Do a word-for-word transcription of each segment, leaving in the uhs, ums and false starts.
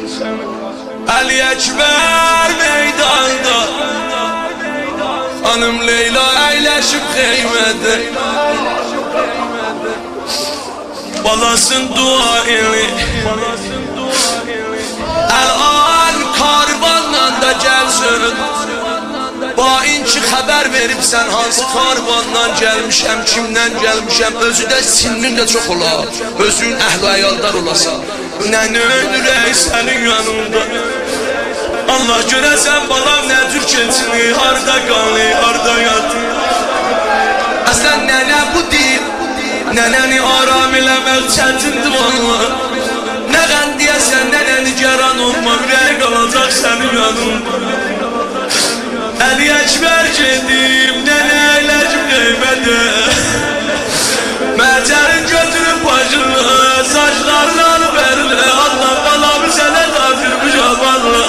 Ali Ekber meydanda, hanım Leyla əyləşib xeymede. Balasın dua eli, el-an karvanla da gəlsin. Bainçi xəbər veribsən hansı karvandan gəlmişəm, kimdən gəlmişəm. Özü də sinnin də çox ola, özün əhl-i əyaldar olasan. Nənə ürək sənin yanında. Allah görəsən balam nə tür keçini, harda qanı, harda yatı. Əslən nənə bu deyil, nənəni aram eləmək çətindir valla. Nə qən deyəsən nənəni gəran olma, ürək qalacaq sənin yanında. Ali Ekber gedim, nənə əyləşib qeymədə. Məcərin götürüb başını, saçlarını alıp ərinə. Allah balamı sənə qatırmışam Allah.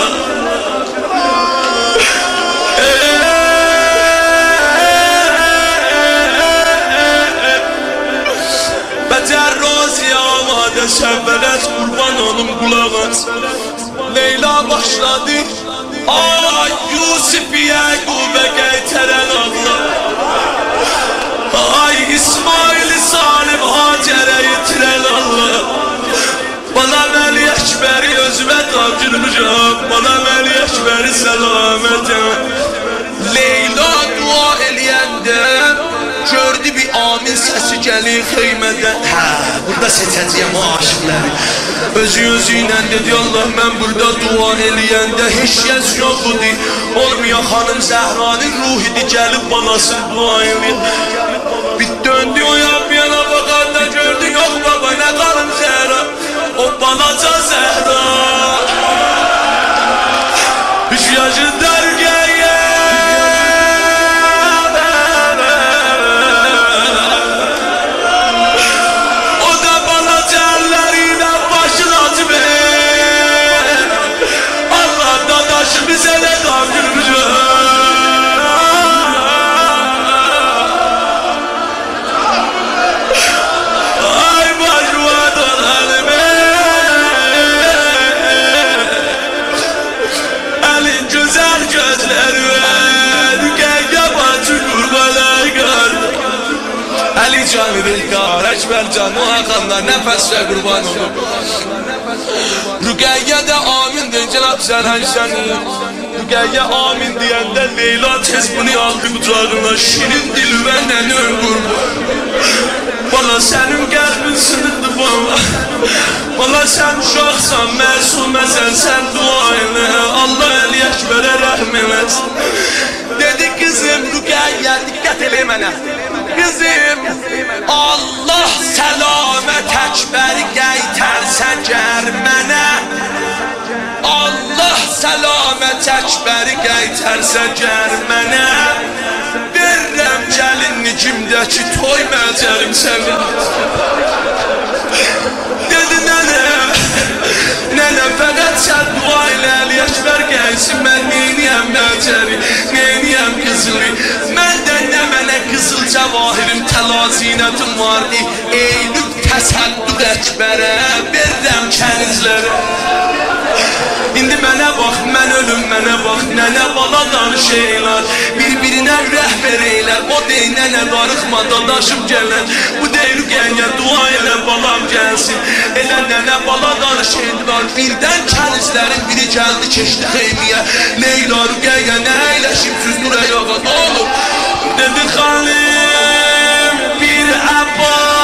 Bəcər roziya amadə, şəvvələz qurban olum qulağız. Leyla başladı, ay Yusuf Yaqubə qaytaran Allah. Ay İsmail Salim Hacer'e yitiren Allah. Bana Ali Ekber'i özüme tapşırmışam, bana Ali Ekber'i selamete. Leyla dua eləyəndə gördü bir amin səsi gəlir xeymədən. Hə, burada seçəcəyəm o aşıqları. Özü özüylə dedi, Allah mən burada dua eləyəndə heç kəs yoxdur. Olmuyor xanım Zəhranın ruhidir, gəlib balasın dua eləyən. Bir döndü o yan bir yana bakanda gördü, yok baba ne kalın Zehra, o balaca Zehra. Üç yaşında Rüqeyye, o da balaca elleriyle başını açıp Allah dadaşı bize ne tapşırmış. Ali canı Dilkar, Ekber canı Hakan'la nefesle kurban olur. Rüqeyye de amin de Cenab-ı Zərhəng səni. Rüqeyye amin deyəndə Leyla tez bunu aldı qucağına. Şirin dili və nəni qurban. Bala sənin qəlbin sınırdı bala. Bala sən uşaqsan, məsuməsən, sən dua elə. Allah Ali Ekber'e rəhm eləsin. Dedi kızım Rüqeyye, diqqət elə mənə. Kızım, Allah səlamət Ekber qaytarsə gərmənə. Allah səlamət Ekber qaytarsə gərmənə. Verrəm gəlinni kimdəki toy məcərim sənə. Dedi nənə, nənə fəqət sən dua ilə Ali Ekber gəlsin. Mən neyniyəm məcəri, neyniyəm qızılı. Məndən nə mənə qızıl cəvahirim, təla zinətim vardı. Eylül təsəddüq Ekber'e, verrəm kənizlərə. İndi mənə bax, mən ölüm mənə bax. Nənə bala danış eylər, bir-birinə rəhbər eylər. O dey nənə darıxma dadaşım gələn. Bu dey Rüqeyye dua elə balam gəlsin. Elə nənə bala danış eylər. Birdən kənizlərin biri gəldi keçdi xeymiyə. Leyla Rüqeyye nə əyləşib süzdür əyağa, ne olur? Dedi xalim bir Abbas